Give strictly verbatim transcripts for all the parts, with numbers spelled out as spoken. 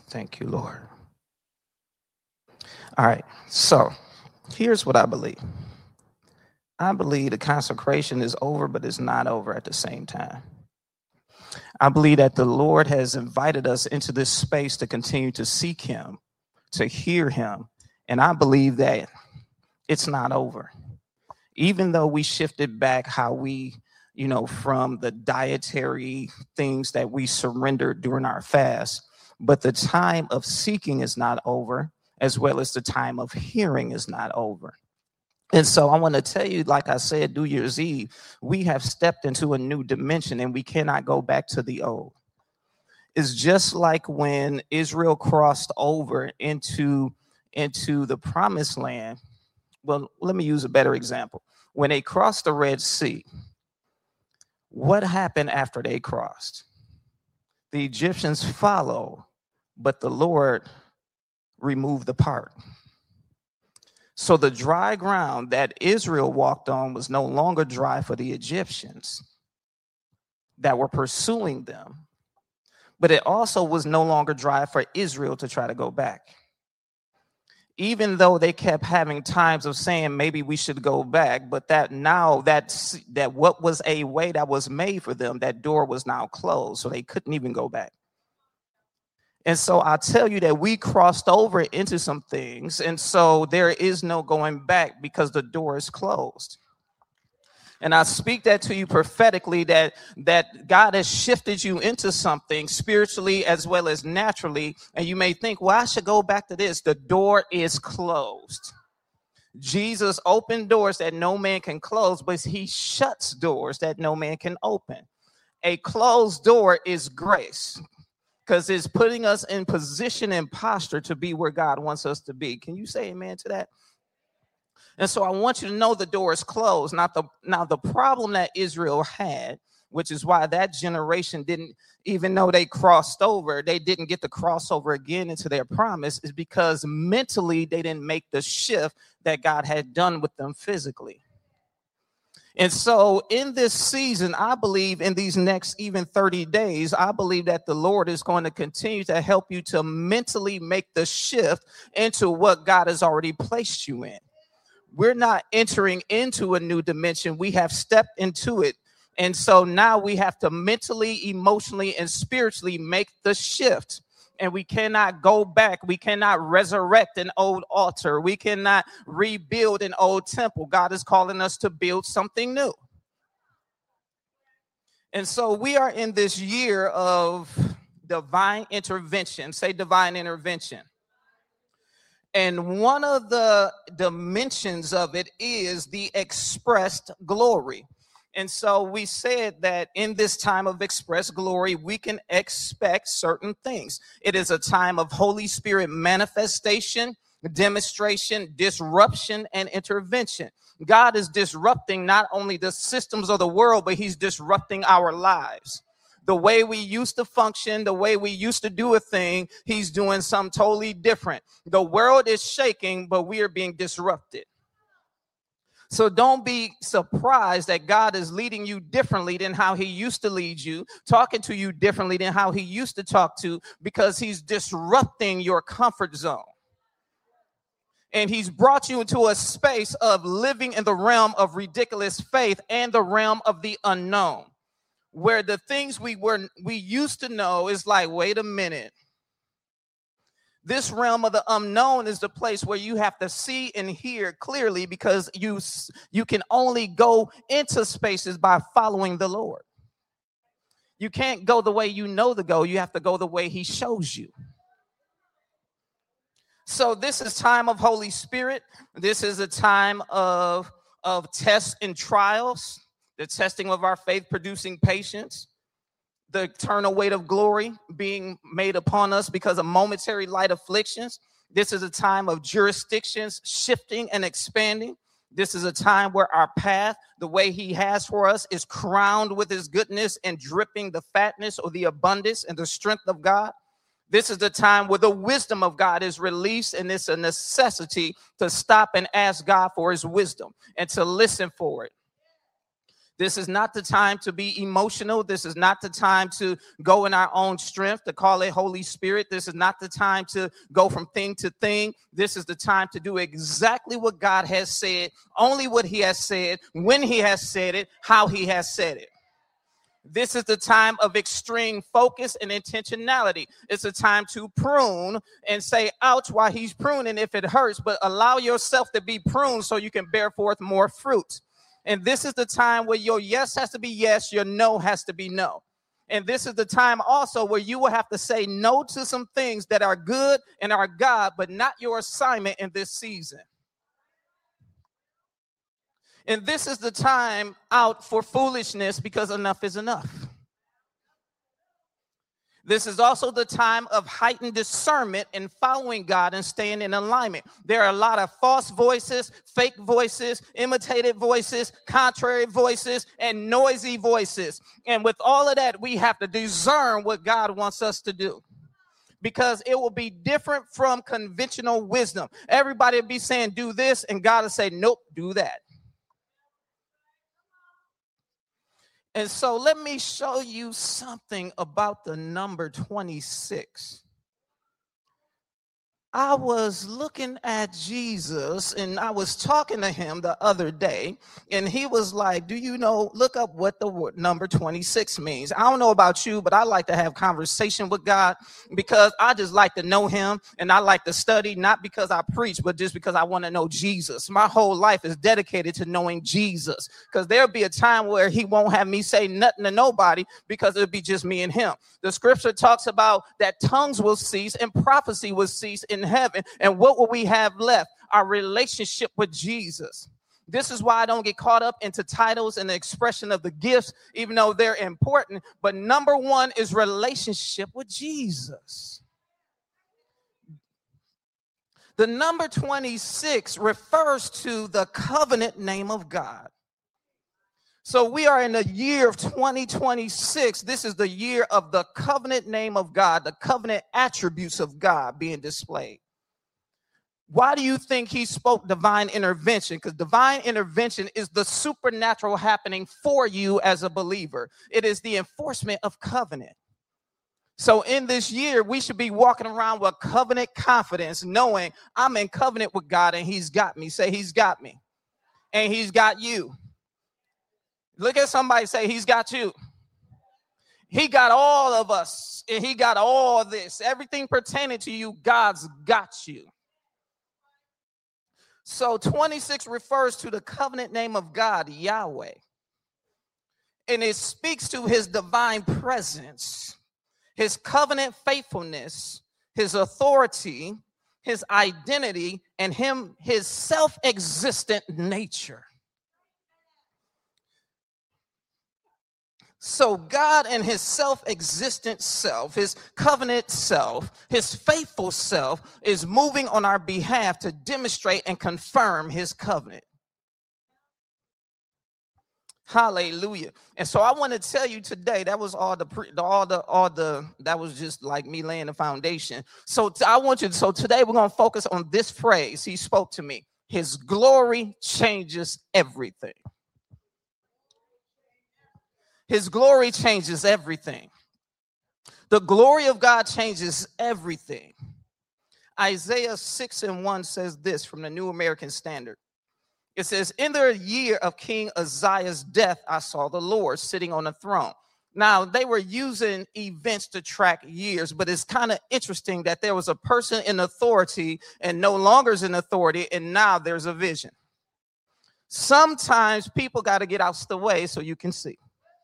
Thank you, Lord. All right. So here's what I believe. I believe the consecration is over, but it's not over at the same time. I believe that the Lord has invited us into this space to continue to seek him, to hear him. And I believe that it's not over. Even though we shifted back how we, you know, from the dietary things that we surrendered during our fast, but the time of seeking is not over, as well as the time of hearing is not over. And so I want to tell you, like I said, New Year's Eve, we have stepped into a new dimension and we cannot go back to the old. It's just like when Israel crossed over into, into the promised land. Well, let me use a better example. When they crossed the Red Sea, what happened after they crossed? The Egyptians followed, but the Lord removed the part. So the dry ground that Israel walked on was no longer dry for the Egyptians that were pursuing them, but it also was no longer dry for Israel to try to go back. Even though they kept having times of saying maybe we should go back, but that now that's that what was a way that was made for them, that door was now closed, so they couldn't even go back. And so I tell you that we crossed over into some things, and so there is no going back because the door is closed. And I speak that to you prophetically, that that God has shifted you into something spiritually as well as naturally. And you may think, well, I should go back to this. The door is closed. Jesus opened doors that no man can close, but he shuts doors that no man can open. A closed door is grace, because it's putting us in position and posture to be where God wants us to be. Can you say amen to that? And so I want you to know the door is closed. Not the, now, the problem that Israel had, which is why that generation didn't, even though they crossed over, they didn't get to cross over again into their promise, is because mentally they didn't make the shift that God had done with them physically. And so in this season, I believe in these next even thirty days, I believe that the Lord is going to continue to help you to mentally make the shift into what God has already placed you in. We're not entering into a new dimension. We have stepped into it. And so now we have to mentally, emotionally, and spiritually make the shift. And we cannot go back. We cannot resurrect an old altar. We cannot rebuild an old temple. God is calling us to build something new. And so we are in this year of divine intervention. Say divine intervention. And one of the dimensions of it is the expressed glory. And so we said that in this time of express glory, we can expect certain things. It is a time of Holy Spirit manifestation, demonstration, disruption, and intervention. God is disrupting not only the systems of the world, but he's disrupting our lives. The way we used to function, the way we used to do a thing, he's doing something totally different. The world is shaking, but we are being disrupted. So don't be surprised that God is leading you differently than how he used to lead you, talking to you differently than how he used to talk to, because he's disrupting your comfort zone. And he's brought you into a space of living in the realm of ridiculous faith and the realm of the unknown, where the things we were we used to know is like, wait a minute. This realm of the unknown is the place where you have to see and hear clearly, because you, you can only go into spaces by following the Lord. You can't go the way you know to go. You have to go the way he shows you. So this is time of Holy Spirit. This is a time of, of tests and trials, the testing of our faith producing patience. The eternal weight of glory being made upon us because of momentary light afflictions. This is a time of jurisdictions shifting and expanding. This is a time where our path, the way he has for us, is crowned with his goodness and dripping the fatness or the abundance and the strength of God. This is the time where the wisdom of God is released, and it's a necessity to stop and ask God for his wisdom and to listen for it. This is not the time to be emotional. This is not the time to go in our own strength, to call it Holy Spirit. This is not the time to go from thing to thing. This is the time to do exactly what God has said, only what he has said, when he has said it, how he has said it. This is the time of extreme focus and intentionality. It's a time to prune and say, ouch, while he's pruning if it hurts, but allow yourself to be pruned so you can bear forth more fruit. And this is the time where your yes has to be yes, your no has to be no. And this is the time also where you will have to say no to some things that are good and are God, but not your assignment in this season. And this is the time out for foolishness, because enough is enough. This is also the time of heightened discernment and following God and staying in alignment. There are a lot of false voices, fake voices, imitated voices, contrary voices, and noisy voices. And with all of that, we have to discern what God wants us to do, because it will be different from conventional wisdom. Everybody will be saying, do this, and God will say, nope, do that. And so let me show you something about the number twenty-six. I was looking at Jesus, and I was talking to him the other day, and he was like, do you know, look up what the word number twenty-six means. I don't know about you, but I like to have conversation with God, because I just like to know him, and I like to study, not because I preach, but just because I want to know Jesus. My whole life is dedicated to knowing Jesus, because there'll be a time where he won't have me say nothing to nobody, because it'll be just me and him. The scripture talks about that tongues will cease and prophecy will cease in heaven. And what will we have left? Our relationship with Jesus. This is why I don't get caught up into titles and the expression of the gifts, even though they're important. But number one is relationship with Jesus. The number twenty-six refers to the covenant name of God. So we are in the year of twenty twenty-six. This is the year of the covenant name of God, the covenant attributes of God being displayed. Why do you think he spoke divine intervention? Because divine intervention is the supernatural happening for you as a believer. It is the enforcement of covenant. So in this year, we should be walking around with covenant confidence, knowing I'm in covenant with God and he's got me. Say, he's got me. And he's got you. Look at somebody, say, he's got you. He got all of us, and he got all this. Everything pertaining to you, God's got you. So twenty-six refers to the covenant name of God, Yahweh. And it speaks to his divine presence, his covenant faithfulness, his authority, his identity, and him, his self-existent nature. So God and his self-existent self, his covenant self, his faithful self is moving on our behalf to demonstrate and confirm his covenant. Hallelujah. And so I want to tell you today, that was all the, pre, all the, all the, that was just like me laying the foundation. So t- I want you, so today we're going to focus on this phrase. He spoke to me. His glory changes everything. His glory changes everything. The glory of God changes everything. Isaiah six and one says this from the New American Standard. It says, in the year of King Uzziah's death, I saw the Lord sitting on a throne. Now, they were using events to track years, but it's kind of interesting that there was a person in authority and no longer is in authority, and now there's a vision. Sometimes people got to get out the way so you can see.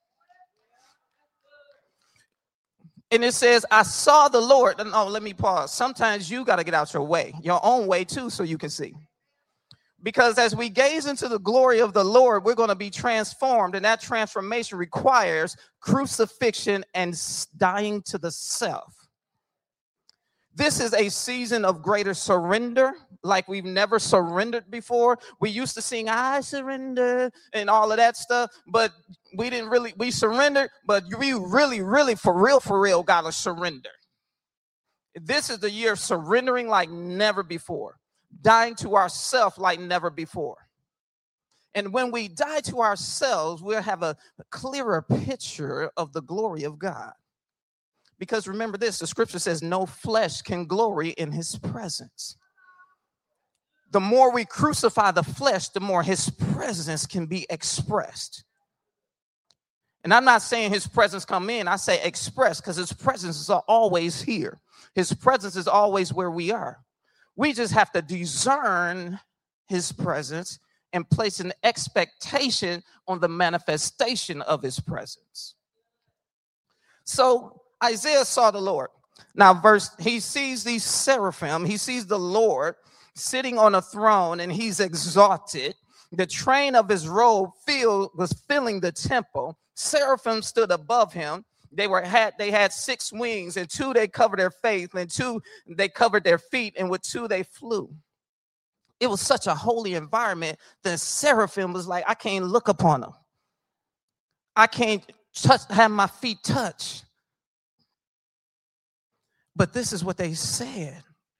And it says, I saw the Lord. No, let me pause. Sometimes you got to get out your way, your own way too, so you can see. Because as we gaze into the glory of the Lord, we're going to be transformed. And that transformation requires crucifixion and dying to the self. This is a season of greater surrender, like we've never surrendered before. We used to sing, I surrender, and all of that stuff, but we didn't really, we surrendered, but we really, really, for real, for real, got to surrender. This is the year of surrendering like never before, dying to ourselves like never before. And when we die to ourselves, we'll have a clearer picture of the glory of God. Because remember this, the scripture says no flesh can glory in his presence. The more we crucify the flesh, the more his presence can be expressed. And I'm not saying his presence come in, I say express, because his presence is always here. His presence is always where we are. We just have to discern his presence and place an expectation on the manifestation of his presence. So Isaiah saw the Lord. Now, verse, he sees these seraphim, he sees the Lord sitting on a throne, and he's exalted. The train of his robe filled, was filling the temple. Seraphim stood above him. They were had they had six wings, and two they covered their face, and two they covered their feet, and with two they flew. It was such a holy environment that seraphim was like, I can't look upon them. I can't touch, have my feet touch. But this is what they said.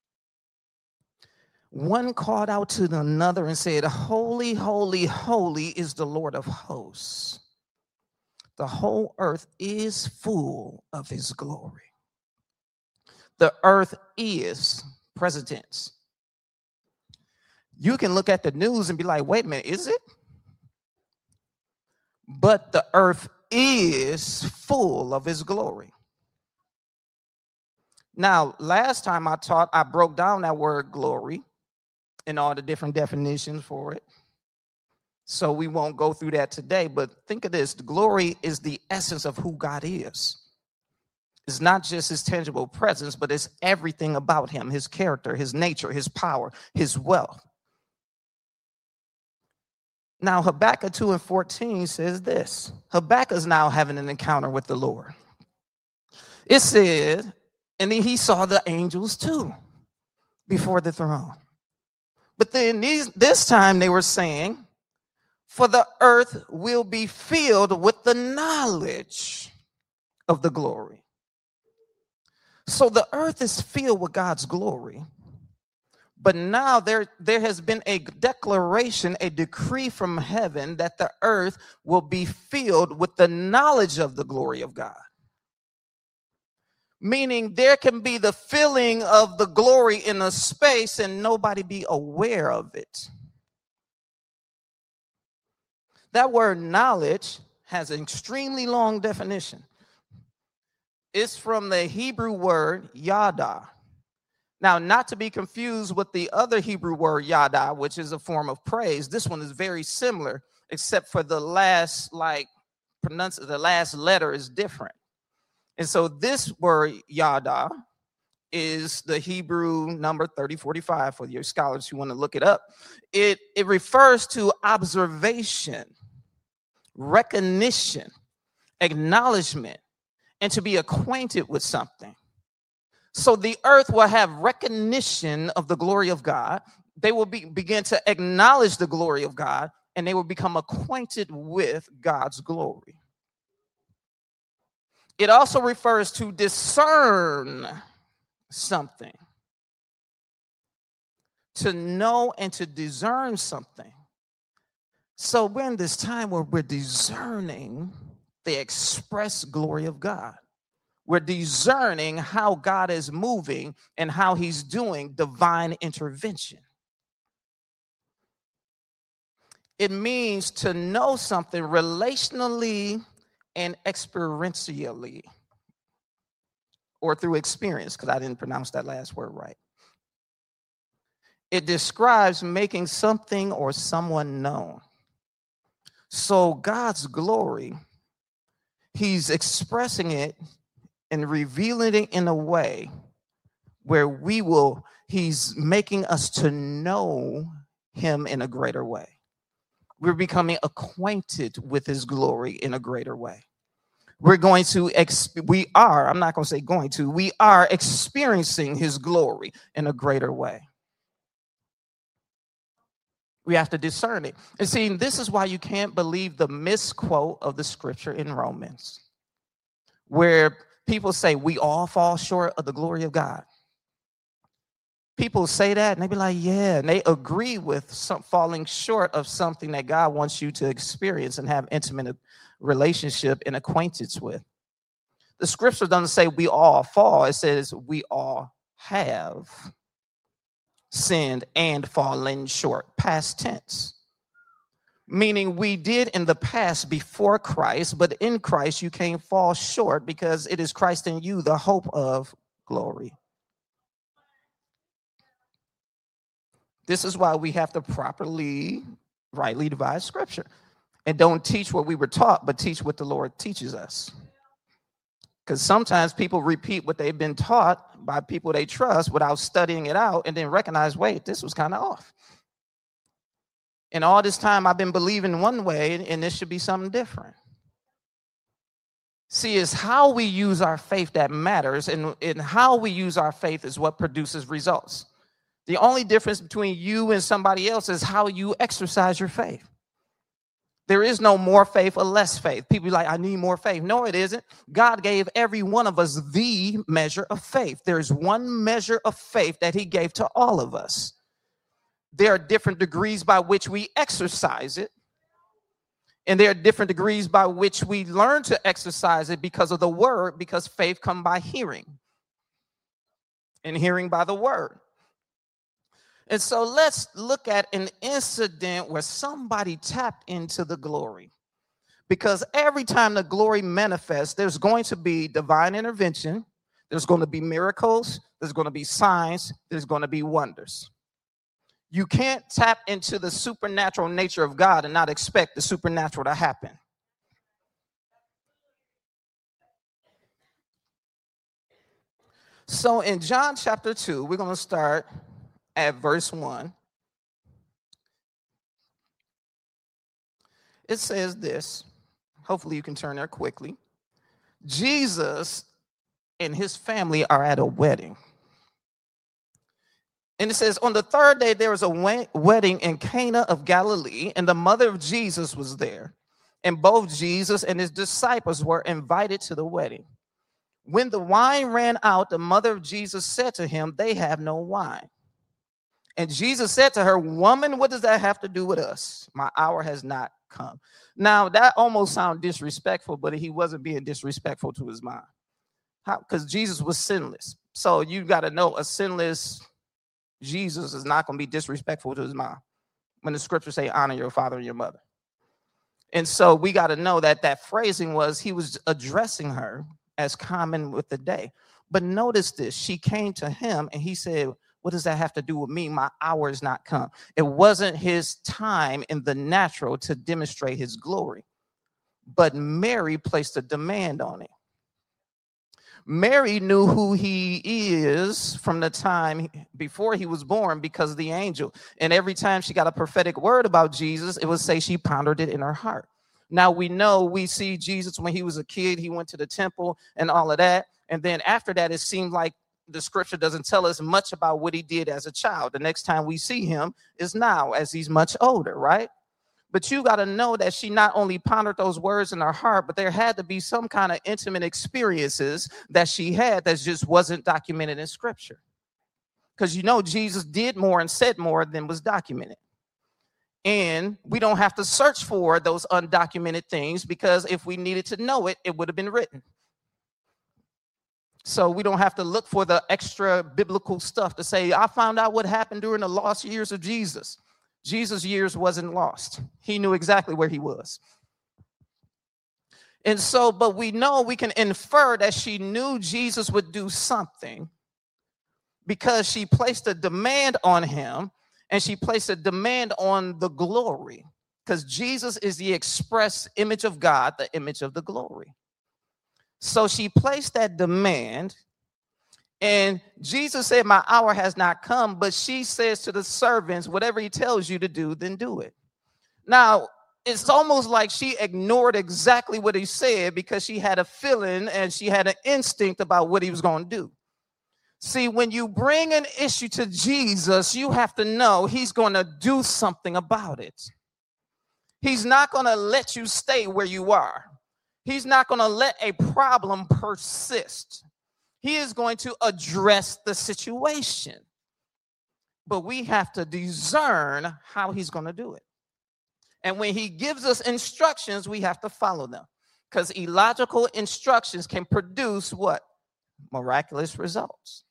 One called out to another and said, holy, holy, holy is the Lord of hosts. The whole earth is full of his glory. The earth is, present tense. You can look at the news and be like, wait a minute, is it? But the earth is full of his glory. Now, last time I taught, I broke down that word glory and all the different definitions for it. So we won't go through that today, but think of this. The glory is the essence of who God is. It's not just his tangible presence, but it's everything about him, his character, his nature, his power, his wealth. Now, Habakkuk two and fourteen says this. Habakkuk is now having an encounter with the Lord. It said, and then he saw the angels too before the throne. But then these, this time they were saying, for the earth will be filled with the knowledge of the glory. So the earth is filled with God's glory. But now there, there has been a declaration, a decree from heaven that the earth will be filled with the knowledge of the glory of God. Meaning there can be the filling of the glory in a space and nobody be aware of it. That word knowledge has an extremely long definition. It's from the Hebrew word yada. Now, not to be confused with the other Hebrew word yada, which is a form of praise. This one is very similar, except for the last, like, pronounce the last letter is different. And so this word yada is the Hebrew number thirty forty-five for your scholars who want to look it up. It, it refers to observation, recognition, acknowledgement, and to be acquainted with something. So the earth will have recognition of the glory of God. They will be, begin to acknowledge the glory of God, and they will become acquainted with God's glory. It also refers to discern something. To know and to discern something. So we're in this time where we're discerning the express glory of God. We're discerning how God is moving and how he's doing divine intervention. It means to know something relationally and experientially, or through experience, because I didn't pronounce that last word right. It describes making something or someone known. So God's glory, he's expressing it and revealing it in a way where we will, he's making us to know him in a greater way. We're becoming acquainted with his glory in a greater way. We're going to, exp- we are, I'm not going to say going to, we are experiencing his glory in a greater way. We have to discern it. And see, this is why you can't believe the misquote of the scripture in Romans, where people say we all fall short of the glory of God. people say that and they be like, yeah, and they agree with some falling short of something that God wants you to experience and have intimate relationship and acquaintance with. The scripture doesn't say we all fall. It says we all have sinned and fallen short, past tense. Meaning we did in the past before Christ, but in Christ you can't fall short because it is Christ in you, the hope of glory. This is why we have to properly, rightly divide scripture and don't teach what we were taught, but teach what the Lord teaches us. Because sometimes people repeat what they've been taught by people they trust without studying it out and then recognize, wait, this was kind of off. And all this time I've been believing one way and this should be something different. See, it's how we use our faith that matters, and, and how we use our faith is what produces results. The only difference between you and somebody else is how you exercise your faith. There is no more faith or less faith. People be like, I need more faith. No, it isn't. God gave every one of us the measure of faith. There's one measure of faith that he gave to all of us. There are different degrees by which we exercise it. And there are different degrees by which we learn to exercise it because of the word, because faith comes by hearing. And hearing by the word. And so let's look at an incident where somebody tapped into the glory. Because every time the glory manifests, there's going to be divine intervention. There's going to be miracles. There's going to be signs. There's going to be wonders. You can't tap into the supernatural nature of God and not expect the supernatural to happen. So in John chapter two, we're going to start at verse one. It says this. Hopefully you can turn there quickly. Jesus and his family are at a wedding. And it says, on the third day, there was a wedding in Cana of Galilee, and the mother of Jesus was there. And both Jesus and his disciples were invited to the wedding. When the wine ran out, the mother of Jesus said to him, they have no wine. And Jesus said to her, woman, what does that have to do with us? My hour has not come. Now, that almost sounds disrespectful, but he wasn't being disrespectful to his mom. How? Because Jesus was sinless. So you got to know a sinless Jesus is not going to be disrespectful to his mom when the scriptures say honor your father and your mother. And so we got to know that that phrasing was he was addressing her as common with the day. But notice this. She came to him and he said, what does that have to do with me? My hour is not come. It wasn't his time in the natural to demonstrate his glory. But Mary placed a demand on it. Mary knew who he is from the time before he was born because of the angel. And every time she got a prophetic word about Jesus, it would say she pondered it in her heart. Now we know, we see Jesus when he was a kid, he went to the temple and all of that. And then after that, it seemed like the scripture doesn't tell us much about what he did as a child. The next time we see him is now as he's much older, right? But you got to know that she not only pondered those words in her heart, but there had to be some kind of intimate experiences that she had that just wasn't documented in scripture. Because you know, Jesus did more and said more than was documented. And we don't have to search for those undocumented things, because if we needed to know it, it would have been written. So we don't have to look for the extra biblical stuff to say, I found out what happened during the lost years of Jesus. Jesus' years wasn't lost. He knew exactly where he was. And so, but we know, we can infer that she knew Jesus would do something because she placed a demand on him, and she placed a demand on the glory, because Jesus is the express image of God, the image of the glory. So she placed that demand, and Jesus said, my hour has not come, but she says to the servants, whatever he tells you to do, then do it. Now, it's almost like she ignored exactly what he said because she had a feeling and she had an instinct about what he was going to do. See, when you bring an issue to Jesus, you have to know he's going to do something about it. He's not going to let you stay where you are. He's not going to let a problem persist. He is going to address the situation. but we have to discern how he's going to do it. And when he gives us instructions, we have to follow them, because illogical instructions can produce what? Miraculous results.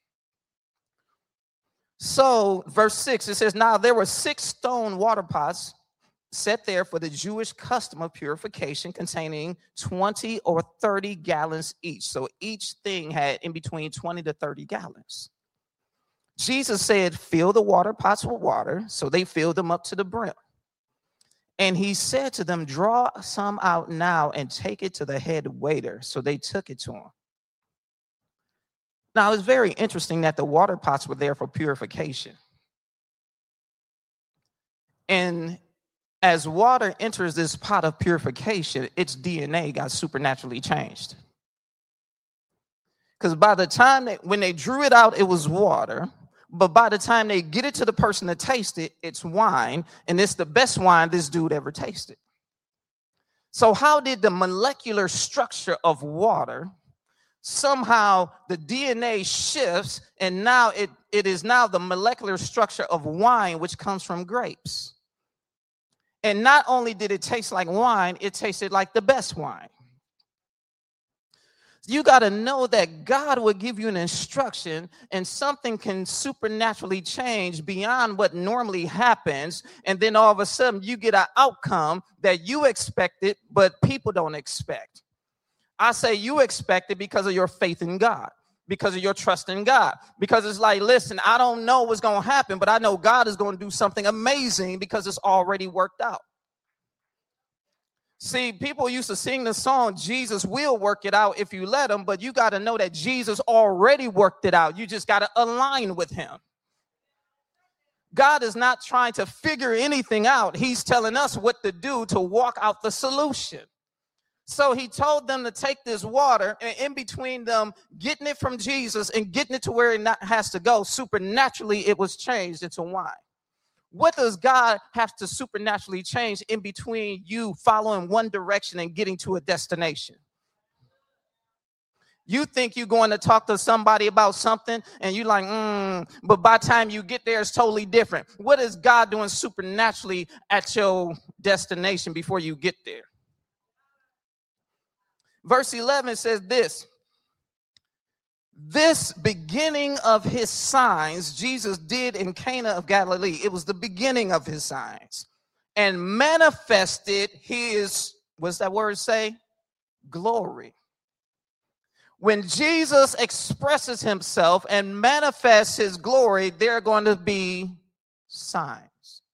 So verse six, it says, now there were six stone water pots set there for the Jewish custom of purification, containing twenty or thirty gallons each. So each thing had in between twenty to thirty gallons. Jesus said, fill the water pots with water. So they filled them up to the brim. And he said to them, draw some out now and take it to the head waiter. So they took it to him. Now, it's very interesting that the water pots were there for purification. And as water enters this pot of purification, its D N A got supernaturally changed. Because by the time they, when they drew it out, it was water. But by the time they get it to the person to taste it, it's wine. And it's the best wine this dude ever tasted. So how did the molecular structure of water, somehow the D N A shifts, and now it, it is now the molecular structure of wine, which comes from grapes. And not only did it taste like wine, it tasted like the best wine. You got to know that God will give you an instruction and something can supernaturally change beyond what normally happens. And then all of a sudden you get an outcome that you expected, but people don't expect. I say you expect it because of your faith in God, because of your trust in God, because it's like, listen, I don't know what's going to happen, but I know God is going to do something amazing because it's already worked out. See, people used to sing the song, Jesus will work it out if you let him, but you got to know that Jesus already worked it out. You just got to align with him. God is not trying to figure anything out. He's telling us what to do to walk out the solution. So he told them to take this water, and in between them getting it from Jesus and getting it to where it not, has to go, supernaturally it was changed into wine. What does God have to supernaturally change in between you following one direction and getting to a destination? You think you're going to talk to somebody about something and you're like, mm, but by the time you get there, it's totally different. What is God doing supernaturally at your destination before you get there? Verse eleven says this. This beginning of his signs Jesus did in Cana of Galilee. It was the beginning of his signs, and manifested his, what's that word say? Glory. When Jesus expresses himself and manifests his glory, there are going to be signs.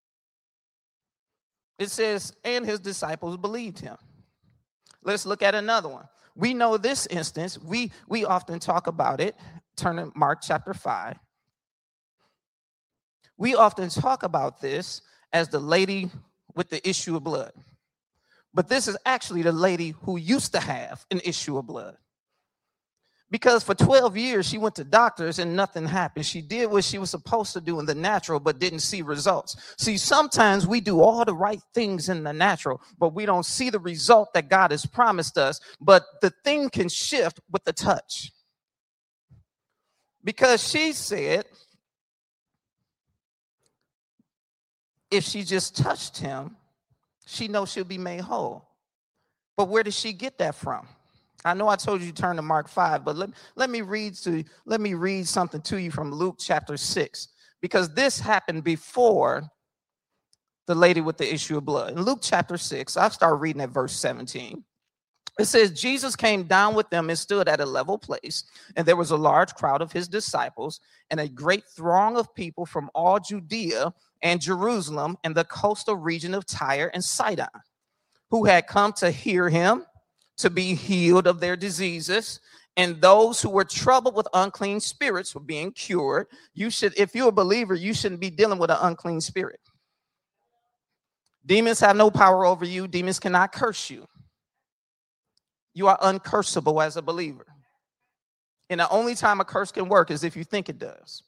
It says, and his disciples believed him. Let's look at another one. We know this instance. We, we often talk about it. Turn to Mark chapter five. We often talk about this as the lady with the issue of blood. But this is actually the lady who used to have an issue of blood. Because for twelve years, she went to doctors and nothing happened. She did what she was supposed to do in the natural, but didn't see results. See, sometimes we do all the right things in the natural, but we don't see the result that God has promised us. But the thing can shift with the touch. Because she said, if she just touched him, she knows she'll be made whole. But where did she get that from? I know I told you to turn to Mark five, but let, let me read to let me read something to you from Luke chapter six, because this happened before the lady with the issue of blood. In Luke chapter six, I'll start reading at verse seventeen. It says, Jesus came down with them and stood at a level place, and there was a large crowd of his disciples and a great throng of people from all Judea and Jerusalem and the coastal region of Tyre and Sidon, who had come to hear him, to be healed of their diseases, and those who were troubled with unclean spirits were being cured. You should, if you're a believer, you shouldn't be dealing with an unclean spirit. Demons have no power over you. Demons cannot curse you. You are uncursable as a believer. And the only time a curse can work is if you think it does.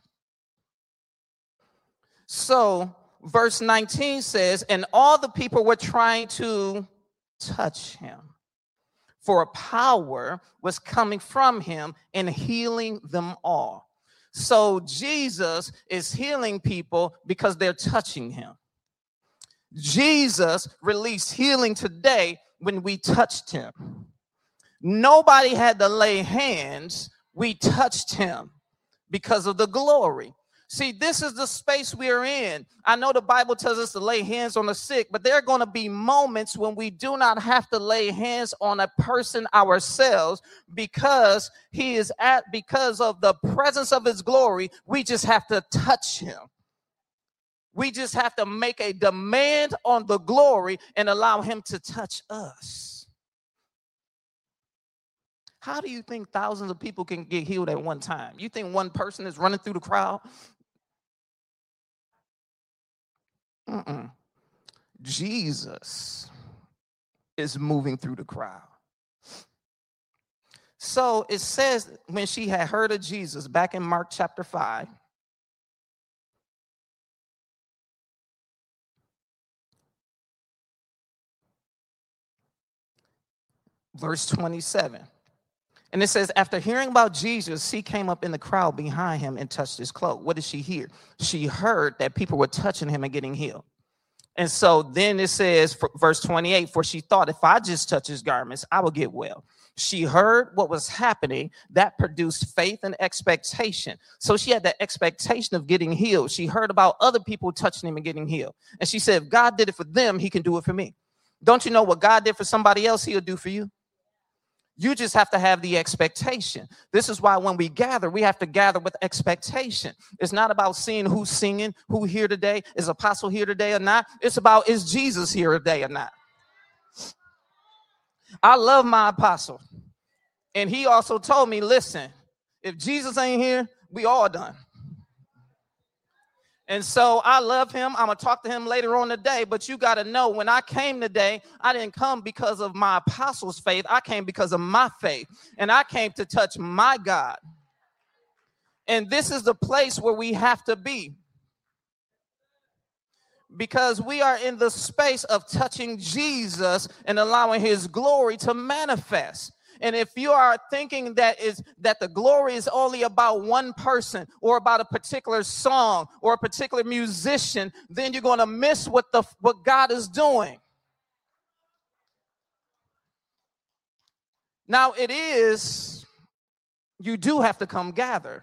So verse nineteen says, and all the people were trying to touch him, for a power was coming from him and healing them all. So Jesus is healing people because they're touching him. Jesus released healing today when we touched him. Nobody had to lay hands. We touched him because of the glory. See, this is the space we're in. I know the Bible tells us to lay hands on the sick, but there are going to be moments when we do not have to lay hands on a person ourselves because he is at, because of the presence of his glory, we just have to touch him. We just have to make a demand on the glory and allow him to touch us. How do you think thousands of people can get healed at one time? You think one person is running through the crowd? Mm-mm. Jesus is moving through the crowd. So it says when she had heard of Jesus, back in Mark chapter five, verse twenty-seven. And it says, after hearing about Jesus, she came up in the crowd behind him and touched his cloak. What did she hear? She heard that people were touching him and getting healed. And so then it says, for, verse twenty-eight, for she thought, if I just touch his garments, I will get well. She heard what was happening. That produced faith and expectation. So she had the expectation of getting healed. She heard about other people touching him and getting healed. And she said, if God did it for them, he can do it for me. Don't you know what God did for somebody else, he'll do for you? You just have to have the expectation. This is why when we gather, we have to gather with expectation. It's not about seeing who's singing, who here today, is Apostle here today or not. It's about, is Jesus here today or not? I love my apostle. And he also told me, listen, if Jesus ain't here, we all done. And so I love him. I'm going to talk to him later on today. But you got to know, when I came today, I didn't come because of my apostles' faith. I came because of my faith. And I came to touch my God. And this is the place where we have to be. Because we are in the space of touching Jesus and allowing his glory to manifest. And if you are thinking that is that the glory is only about one person or about a particular song or a particular musician, then you're going to miss what the what God is doing. Now it is, you do have to come gather.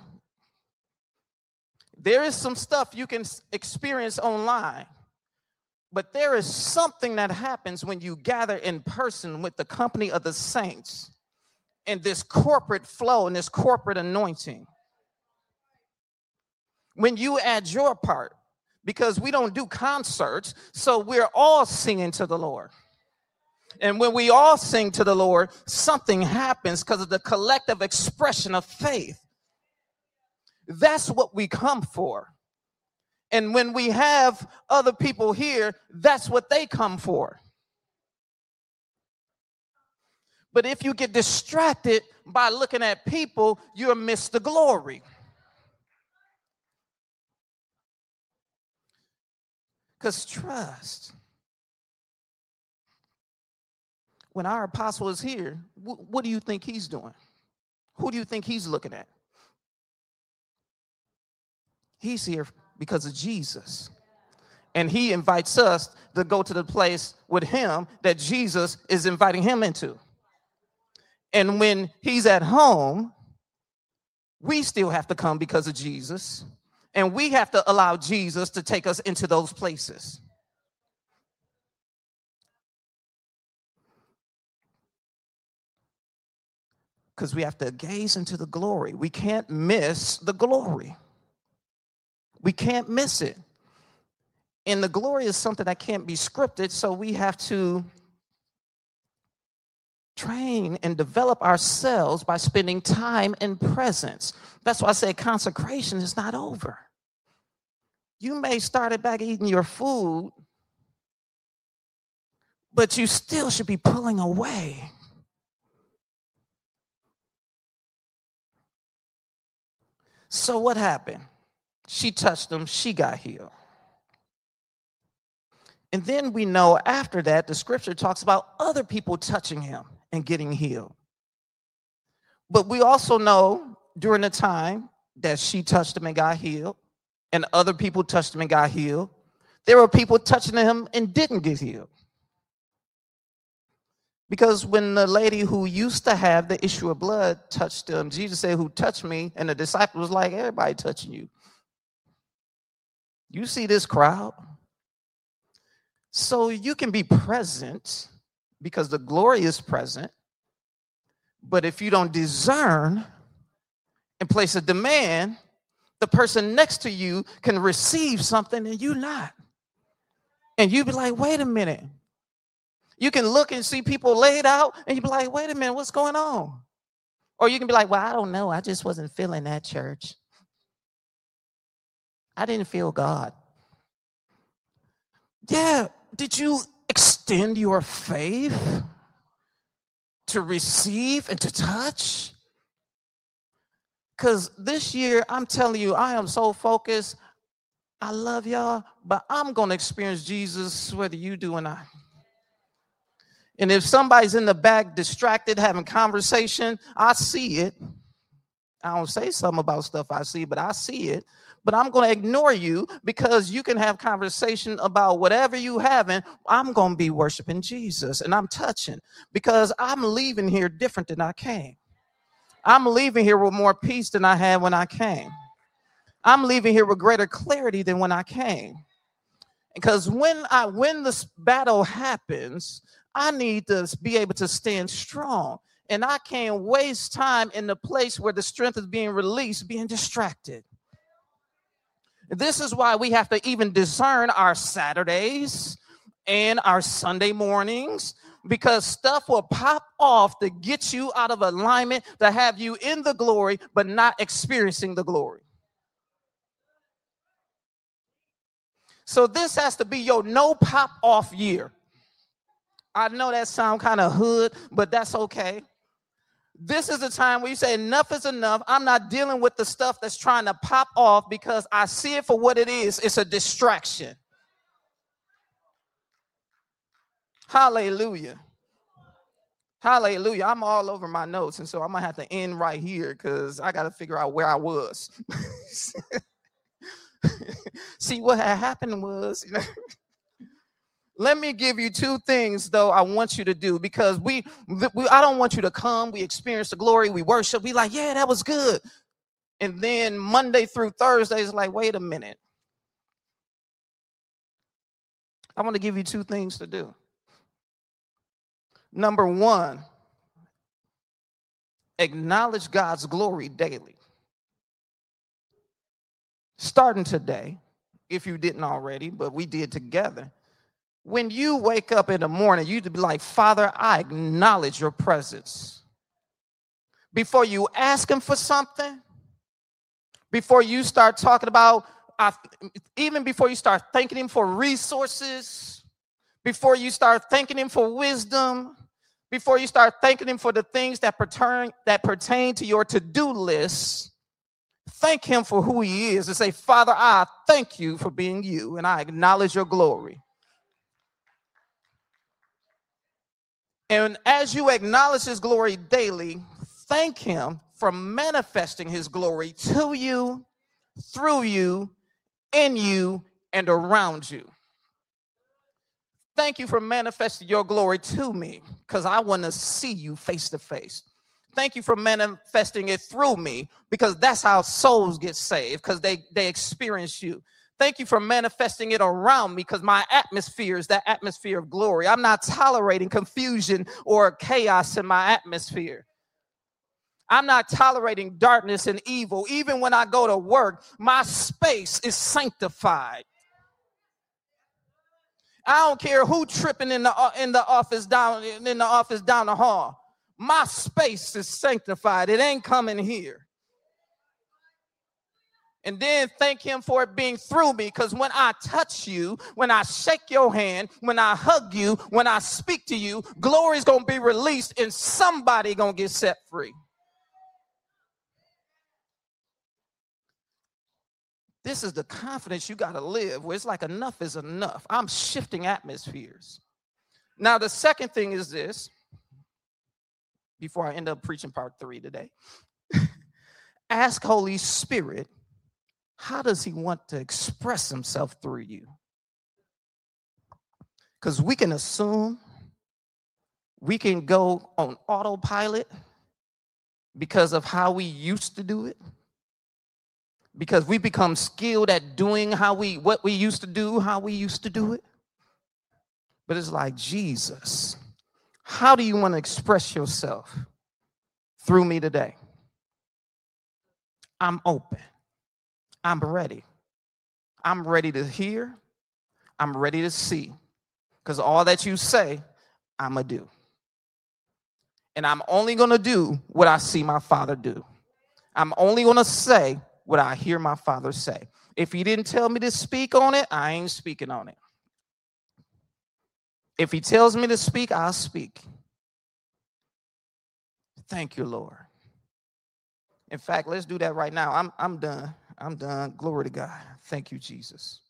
There is some stuff you can experience online, but there is something that happens when you gather in person with the company of the saints. And this corporate flow and this corporate anointing. When you add your part, because we don't do concerts, so we're all singing to the Lord. And when we all sing to the Lord, something happens because of the collective expression of faith. That's what we come for. And when we have other people here, that's what they come for. But if you get distracted by looking at people, you'll miss the glory. Because trust, when our apostle is here, wh- what do you think he's doing? Who do you think he's looking at? He's here because of Jesus. And he invites us to go to the place with him that Jesus is inviting him into. And when he's at home, we still have to come because of Jesus. And we have to allow Jesus to take us into those places. Because we have to gaze into the glory. We can't miss the glory. We can't miss it. And the glory is something that can't be scripted, so we have to train and develop ourselves by spending time in presence. That's why I say consecration is not over. You may start back eating your food, but you still should be pulling away. So what happened? She touched him, she got healed. And then we know after that, the scripture talks about other people touching him and getting healed. But we also know during the time that she touched him and got healed, and other people touched him and got healed. There were people touching him and didn't get healed. Because when the lady who used to have the issue of blood touched him, Jesus said, "Who touched me?" And the disciple was like, "Everybody touching you. You see this crowd?" So you can be present because the glory is present. But if you don't discern and place a demand, the person next to you can receive something and you not. And you be like, "Wait a minute." You can look and see people laid out and you be like, "Wait a minute, what's going on?" Or you can be like, "Well, I don't know. I just wasn't feeling that church. I didn't feel God." Yeah, did you extend your faith to receive and to touch? Because this year, I'm telling you, I am so focused. I love y'all, but I'm going to experience Jesus whether you do or not. And if somebody's in the back distracted having conversation, I see it. I don't say something about stuff I see, but I see it. But I'm going to ignore you because you can have conversation about whatever you having. I'm going to be worshiping Jesus and I'm touching because I'm leaving here different than I came. I'm leaving here with more peace than I had when I came. I'm leaving here with greater clarity than when I came. Because when I when this battle happens, I need to be able to stand strong. And I can't waste time in the place where the strength is being released, being distracted. This is why we have to even discern our Saturdays and our Sunday mornings, because stuff will pop off to get you out of alignment, to have you in the glory, but not experiencing the glory. So this has to be your no pop off year. I know that sounds kind of hood, but that's okay. This is the time where you say enough is enough. I'm not dealing with the stuff that's trying to pop off because I see it for what it is. It's a distraction. Hallelujah. Hallelujah. I'm all over my notes, and so I'm going to have to end right here because I got to figure out where I was. See, what had happened was, you know, let me give you two things, though, I want you to do, because we, we, I don't want you to come, we experience the glory, we worship, we like, yeah, that was good. And then Monday through Thursday is like, wait a minute. I want to give you two things to do. Number one, acknowledge God's glory daily. Starting today, if you didn't already, but we did together. When you wake up in the morning, you to be like, Father, I acknowledge your presence. Before you ask him for something, before you start talking about, uh, even before you start thanking him for resources, before you start thanking him for wisdom, before you start thanking him for the things that pertain, that pertain to your to-do list, thank him for who he is and say, Father, I thank you for being you, and I acknowledge your glory. And as you acknowledge his glory daily, thank him for manifesting his glory to you, through you, in you, and around you. Thank you for manifesting your glory to me, because I want to see you face to face. Thank you for manifesting it through me, because that's how souls get saved, because they, they experience you. Thank you for manifesting it around me, because my atmosphere is that atmosphere of glory. I'm not tolerating confusion or chaos in my atmosphere. I'm not tolerating darkness and evil. Even when I go to work, my space is sanctified. I don't care who tripping in the in the office down in the office down the hall. My space is sanctified. It ain't coming here. And then thank him for it being through me, because when I touch you, when I shake your hand, when I hug you, when I speak to you, glory is going to be released and somebody going to get set free. This is the confidence you got to live where it's like enough is enough. I'm shifting atmospheres. Now, the second thing is this, before I end up preaching part three today. ask Holy Spirit, how does he want to express himself through you? Because we can assume, we can go on autopilot because of how we used to do it, because we become skilled at doing how we what we used to do, how we used to do it. But it's like, Jesus, how do you want to express yourself through me today? I'm open. I'm ready. I'm ready to hear. I'm ready to see. Because all that you say, I'm going to do. And I'm only going to do what I see my Father do. I'm only going to say what I hear my Father say. If he didn't tell me to speak on it, I ain't speaking on it. If he tells me to speak, I'll speak. Thank you, Lord. In fact, let's do that right now. I'm, I'm done. I'm done. Glory to God. Thank you, Jesus.